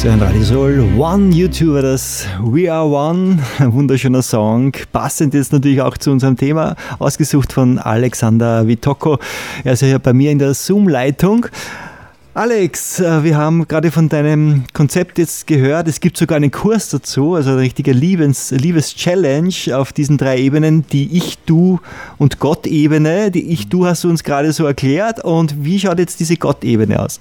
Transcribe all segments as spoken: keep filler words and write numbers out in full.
So ein Radio Soul, One YouTuber, das We Are One, ein wunderschöner Song, passend jetzt natürlich auch zu unserem Thema, ausgesucht von Alexander Vitocco. Er ist ja bei mir in der Zoom-Leitung. Alex, wir haben gerade von deinem Konzept jetzt gehört, es gibt sogar einen Kurs dazu, also eine richtige Liebes, Liebes-Challenge auf diesen drei Ebenen, die Ich, Du und Gott-Ebene. Die Ich, Du hast du uns gerade so erklärt, und wie schaut jetzt diese Gott-Ebene aus?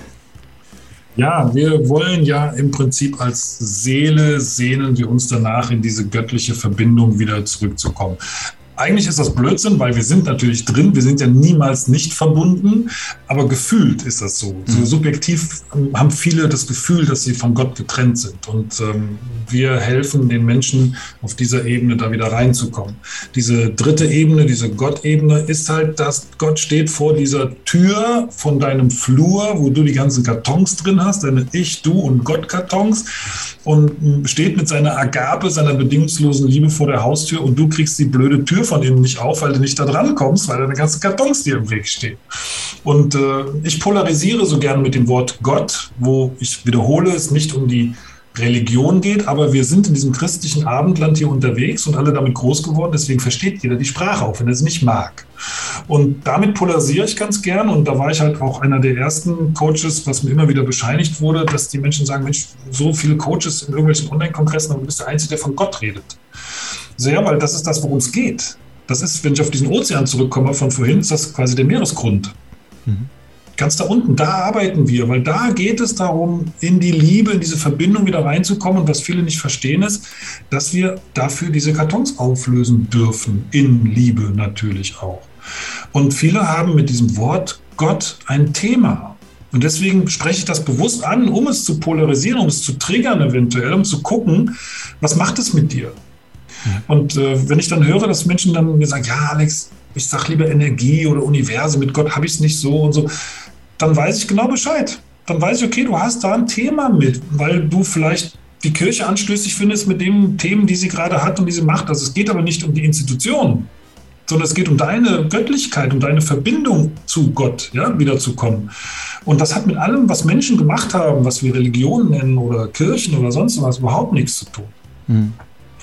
Ja, wir wollen ja im Prinzip als Seele sehnen wir uns danach, in diese göttliche Verbindung wieder zurückzukommen. Eigentlich ist das Blödsinn, weil wir sind natürlich drin, wir sind ja niemals nicht verbunden, aber gefühlt ist das so. So subjektiv haben viele das Gefühl, dass sie von Gott getrennt sind, und ähm, wir helfen den Menschen auf dieser Ebene da wieder reinzukommen. Diese dritte Ebene, diese Gott-Ebene ist halt, dass Gott steht vor dieser Tür von deinem Flur, wo du die ganzen Kartons drin hast, deine Ich, Du und Gott-Kartons, und steht mit seiner Agape, seiner bedingungslosen Liebe vor der Haustür, und du kriegst die blöde Tür von ihm nicht auf, weil du nicht da dran kommst, weil deine ganzen Kartons dir im Weg stehen. Und äh, ich polarisiere so gerne mit dem Wort Gott, wo ich wiederhole, es nicht um die Religion geht, aber wir sind in diesem christlichen Abendland hier unterwegs und alle damit groß geworden, deswegen versteht jeder die Sprache auch, wenn er es nicht mag. Und damit polarisiere ich ganz gern, und da war ich halt auch einer der ersten Coaches, was mir immer wieder bescheinigt wurde, dass die Menschen sagen, Mensch, so viele Coaches in irgendwelchen Online-Kongressen, aber du bist der Einzige, der von Gott redet. Sehr, weil das ist das, worum es geht. Das ist, wenn ich auf diesen Ozean zurückkomme von vorhin, ist das quasi der Meeresgrund. Mhm. Ganz da unten, da arbeiten wir, weil da geht es darum, in die Liebe, in diese Verbindung wieder reinzukommen. Und was viele nicht verstehen ist, dass wir dafür diese Kartons auflösen dürfen, in Liebe natürlich auch. Und viele haben mit diesem Wort Gott ein Thema. Und deswegen spreche ich das bewusst an, um es zu polarisieren, um es zu triggern eventuell, um zu gucken, was macht es mit dir? Und äh, wenn ich dann höre, dass Menschen dann mir sagen, ja Alex, ich sag lieber Energie oder Universum, mit Gott habe ich es nicht so und so, dann weiß ich genau Bescheid. Dann weiß ich, okay, du hast da ein Thema mit, weil du vielleicht die Kirche anstößig findest mit den Themen, die sie gerade hat und die sie macht. Also es geht aber nicht um die Institution, sondern es geht um deine Göttlichkeit, um deine Verbindung zu Gott, ja, wiederzukommen. Und das hat mit allem, was Menschen gemacht haben, was wir Religion nennen oder Kirchen oder sonst was, überhaupt nichts zu tun. Mhm.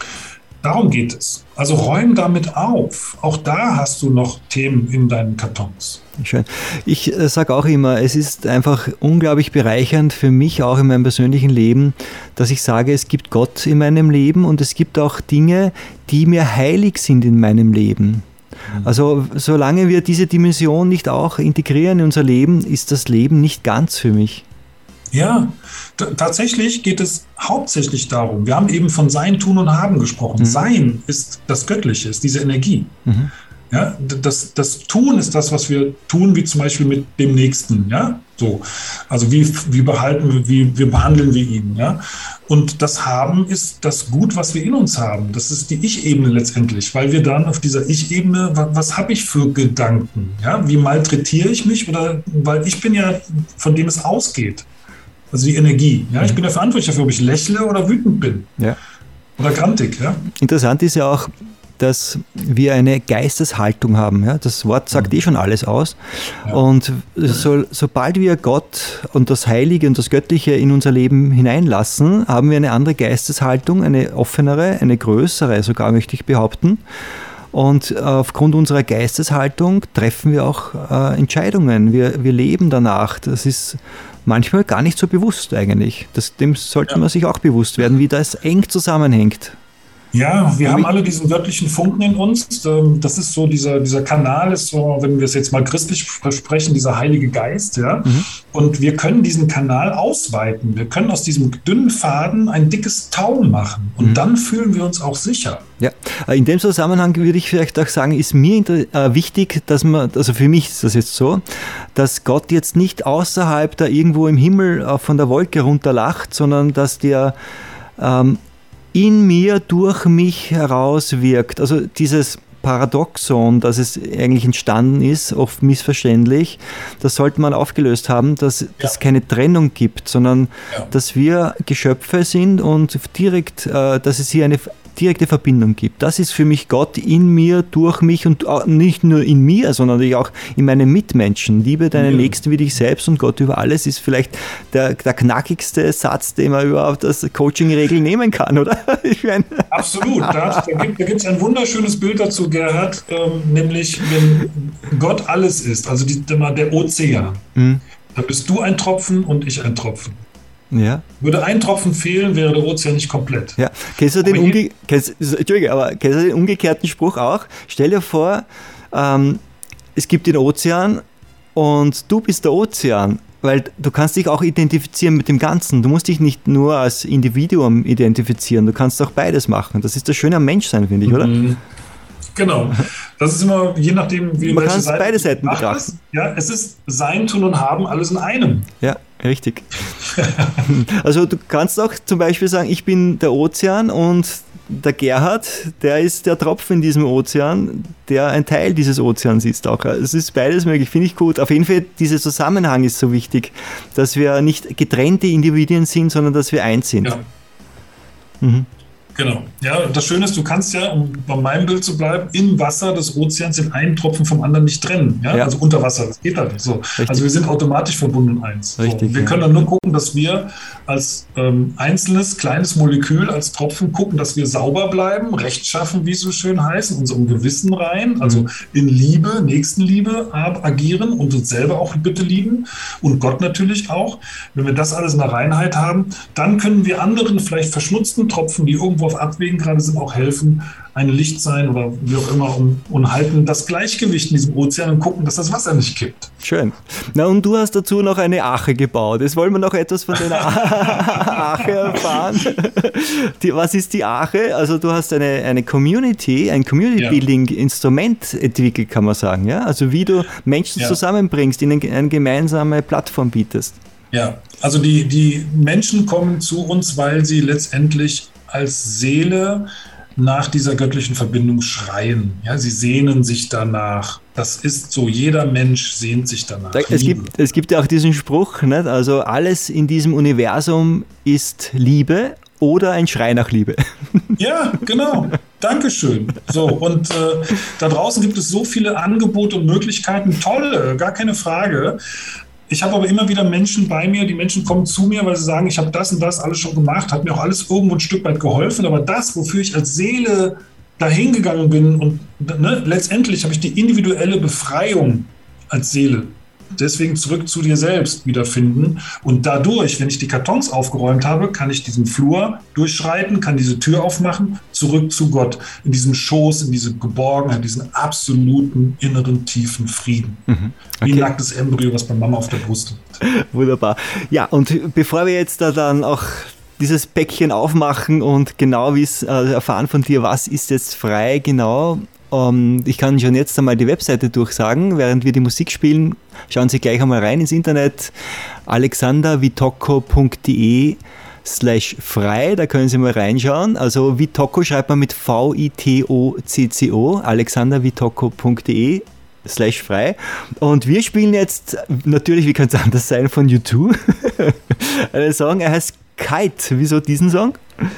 Darum geht es. Also räum damit auf. Auch da hast du noch Themen in deinen Kartons. Schön. Ich äh, sage auch immer, es ist einfach unglaublich bereichernd für mich auch in meinem persönlichen Leben, dass ich sage, es gibt Gott in meinem Leben und es gibt auch Dinge, die mir heilig sind in meinem Leben. Also solange wir diese Dimension nicht auch integrieren in unser Leben, ist das Leben nicht ganz für mich. Ja, t- tatsächlich geht es hauptsächlich darum, wir haben eben von Sein, Tun und Haben gesprochen. Mhm. Sein ist das Göttliche, ist diese Energie. Mhm. Ja, das, das Tun ist das, was wir tun, wie zum Beispiel mit dem Nächsten. Ja? So. Also wie, wie, behalten, wie, wie behandeln wir ihn. Ja? Und das Haben ist das Gut, was wir in uns haben. Das ist die Ich-Ebene letztendlich, weil wir dann auf dieser Ich-Ebene, was, was habe ich für Gedanken? Ja? Wie malträtiere ich mich? Oder, weil ich bin ja, von dem es ausgeht. Also die Energie. Ja? Ich bin ja verantwortlich dafür, ob ich lächle oder wütend bin. Ja. Oder grantig. Ja? Interessant ist ja auch, dass wir eine Geisteshaltung haben. Ja? Das Wort sagt mhm. eh schon alles aus. Ja. Und so, sobald wir Gott und das Heilige und das Göttliche in unser Leben hineinlassen, haben wir eine andere Geisteshaltung, eine offenere, eine größere, sogar möchte ich behaupten. Und aufgrund unserer Geisteshaltung treffen wir auch äh, Entscheidungen. Wir, wir leben danach. Das ist manchmal gar nicht so bewusst eigentlich. Das, dem sollte ja. man sich auch bewusst werden, wie das eng zusammenhängt. Ja, wir haben alle diesen göttlichen Funken in uns. Das ist so, dieser, dieser Kanal ist so, wenn wir es jetzt mal christlich sprechen, dieser Heilige Geist. Ja? Mhm. Und wir können diesen Kanal ausweiten. Wir können aus diesem dünnen Faden ein dickes Tau machen. Und mhm. dann fühlen wir uns auch sicher. Ja, in dem Zusammenhang würde ich vielleicht auch sagen, ist mir äh, wichtig, dass man, also für mich ist das jetzt so, dass Gott jetzt nicht außerhalb da irgendwo im Himmel äh, von der Wolke runterlacht, sondern dass der ähm, in mir, durch mich heraus wirkt. Also dieses Paradoxon, dass es eigentlich entstanden ist, oft missverständlich, das sollte man aufgelöst haben, dass es ja. keine Trennung gibt, sondern ja. dass wir Geschöpfe sind und direkt, äh, dass es hier eine direkte Verbindung gibt. Das ist für mich Gott in mir, durch mich und nicht nur in mir, sondern natürlich auch in meinen Mitmenschen. Liebe deinen ja. Nächsten wie dich selbst und Gott über alles ist vielleicht der, der knackigste Satz, den man überhaupt als Coaching-Regel nehmen kann, oder? Ich meine. Absolut. Da, da gibt es ein wunderschönes Bild dazu, Gerhard, ähm, nämlich wenn Gott alles ist, also die, der Ozean, mhm. dann bist du ein Tropfen und ich ein Tropfen. Ja. Würde ein Tropfen fehlen, wäre der Ozean nicht komplett. Ja. Kennst du den, umge- kennst, Entschuldige, aber kennst du den umgekehrten Spruch auch? Stell dir vor, ähm, es gibt den Ozean und du bist der Ozean, weil du kannst dich auch identifizieren mit dem Ganzen. Du musst dich nicht nur als Individuum identifizieren, du kannst auch beides machen. Das ist das Schöne am Menschsein, finde ich, oder? Mhm. Genau. Das ist immer, je nachdem, wie man kann beide Seiten betrachten. Ist. Ja, es ist Sein, Tun und Haben, alles in einem. Ja, richtig. Also du kannst auch zum Beispiel sagen, ich bin der Ozean und der Gerhard, der ist der Tropfen in diesem Ozean, der ein Teil dieses Ozeans ist auch. Es ist beides möglich, finde ich gut. Auf jeden Fall, dieser Zusammenhang ist so wichtig, dass wir nicht getrennte Individuen sind, sondern dass wir eins sind. Ja. Mhm. Genau. Ja, das Schöne ist, du kannst ja, um bei meinem Bild zu bleiben, im Wasser des Ozeans den einen Tropfen vom anderen nicht trennen. Ja? Ja. Also unter Wasser, das geht halt nicht so. Richtig. Also wir sind automatisch verbunden eins. Richtig, so. Wir ja. können dann nur gucken, dass wir als ähm, einzelnes, kleines Molekül, als Tropfen gucken, dass wir sauber bleiben, rechtschaffen, wie es so schön heißt, in unserem Gewissen rein, also in Liebe, Nächstenliebe agieren und uns selber auch bitte lieben und Gott natürlich auch. Wenn wir das alles in der Reinheit haben, dann können wir anderen vielleicht verschmutzten Tropfen, die irgendwo auf Abwägen gerade sind, auch helfen, ein Licht sein oder wie auch immer und, und halten das Gleichgewicht in diesem Ozean und gucken, dass das Wasser nicht kippt. Schön. Na und du hast dazu noch eine Arche gebaut. Jetzt wollen wir noch etwas von deiner Arche erfahren. Die, was ist die Arche? Also du hast eine, eine Community, ein Community-Building-Instrument entwickelt, kann man sagen. Ja? Also wie du Menschen ja. zusammenbringst, ihnen eine gemeinsame Plattform bietest. Ja, also die, die Menschen kommen zu uns, weil sie letztendlich als Seele nach dieser göttlichen Verbindung schreien. Ja, sie sehnen sich danach. Das ist so, jeder Mensch sehnt sich danach. Es gibt, es gibt ja auch diesen Spruch, nicht? Also alles in diesem Universum ist Liebe oder ein Schrei nach Liebe. Ja, genau. Dankeschön. So, und äh, da draußen gibt es so viele Angebote und Möglichkeiten. Tolle, gar keine Frage. Ich habe aber immer wieder Menschen bei mir, die Menschen kommen zu mir, weil sie sagen, ich habe das und das alles schon gemacht, hat mir auch alles irgendwo ein Stück weit geholfen, aber das, wofür ich als Seele dahin gegangen bin und ne, letztendlich habe ich die individuelle Befreiung als Seele. Deswegen zurück zu dir selbst wiederfinden und dadurch, wenn ich die Kartons aufgeräumt habe, kann ich diesen Flur durchschreiten, kann diese Tür aufmachen, zurück zu Gott, in diesem Schoß, in diese Geborgenheit, diesen absoluten inneren tiefen Frieden. Mhm. Okay. Wie ein nacktes Embryo, was bei Mama auf der Brust liegt. Wunderbar. Ja, und bevor wir jetzt da dann auch dieses Päckchen aufmachen und genau wissen, äh, erfahren von dir, was ist jetzt frei genau. Um, ich kann schon jetzt einmal die Webseite durchsagen, während wir die Musik spielen. Schauen Sie gleich einmal rein ins Internet, alexandervitocco.de slash frei, da können Sie mal reinschauen. Also Vitocco schreibt man mit V I T O C C O, alexandervitocco.de slash frei. Und wir spielen jetzt, natürlich, wie kann es anders sein, von U zwei, einen Song, er heißt Kite. Wieso diesen Song?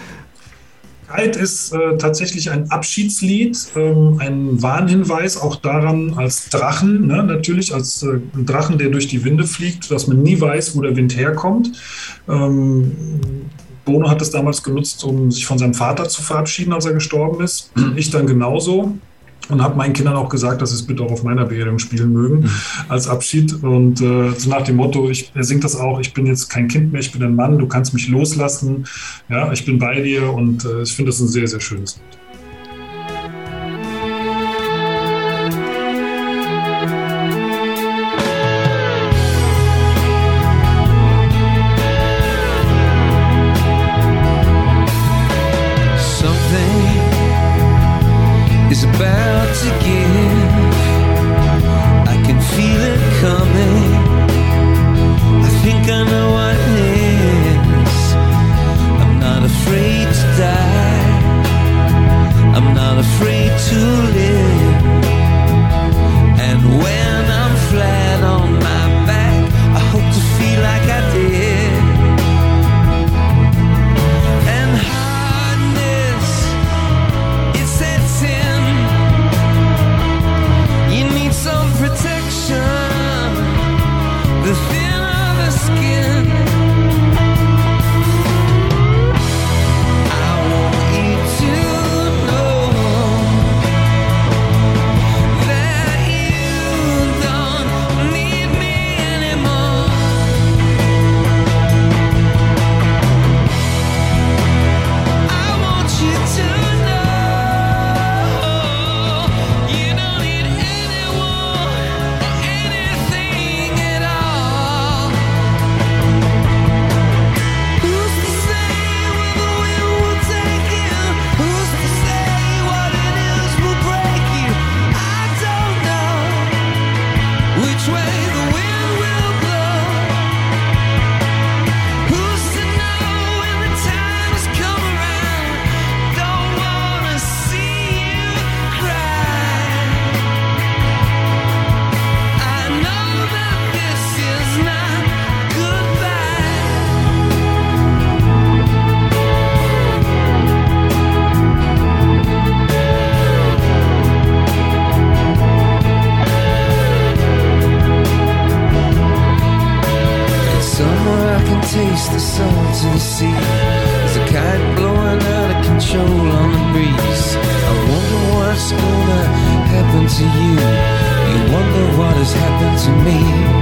Kite ist äh, tatsächlich ein Abschiedslied, ähm, ein Warnhinweis auch daran als Drachen, ne, natürlich als äh, Drachen, der durch die Winde fliegt, dass man nie weiß, wo der Wind herkommt. Ähm, Bono hat es damals genutzt, um sich von seinem Vater zu verabschieden, als er gestorben ist. Ich dann genauso. Und habe meinen Kindern auch gesagt, dass sie es bitte auch auf meiner Beerdigung spielen mögen, mhm. als Abschied. Und äh, so nach dem Motto, ich, er singt das auch, ich bin jetzt kein Kind mehr, ich bin ein Mann, du kannst mich loslassen. Ja, ich bin bei dir und äh, ich finde das ein sehr, sehr schönes Lied. Is about to give. I can feel it coming. I think I know what it is. I'm not afraid to die. shoal on the breeze. I wonder what's gonna happen to you. You wonder what has happened to me.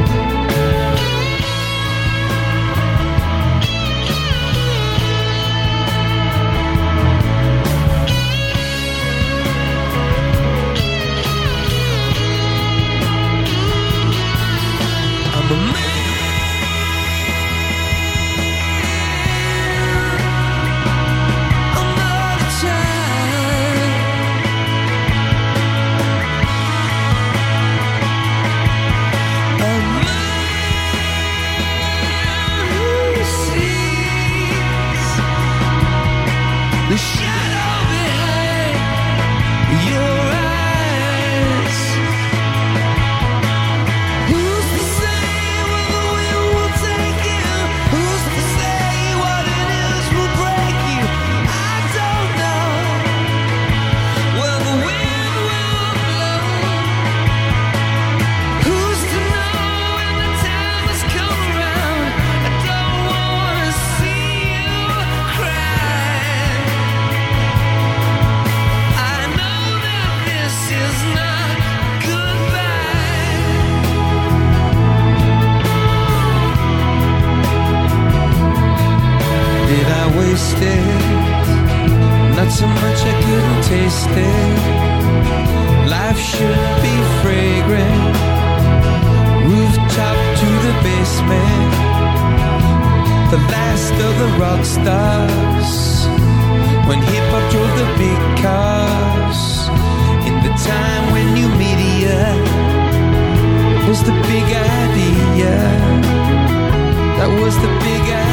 Not so much I couldn't taste it. Life should be fragrant. Rooftop to the basement. The last of the rock stars. When hip-hop drove the big cars. In the time when new media was the big idea. That was the big idea.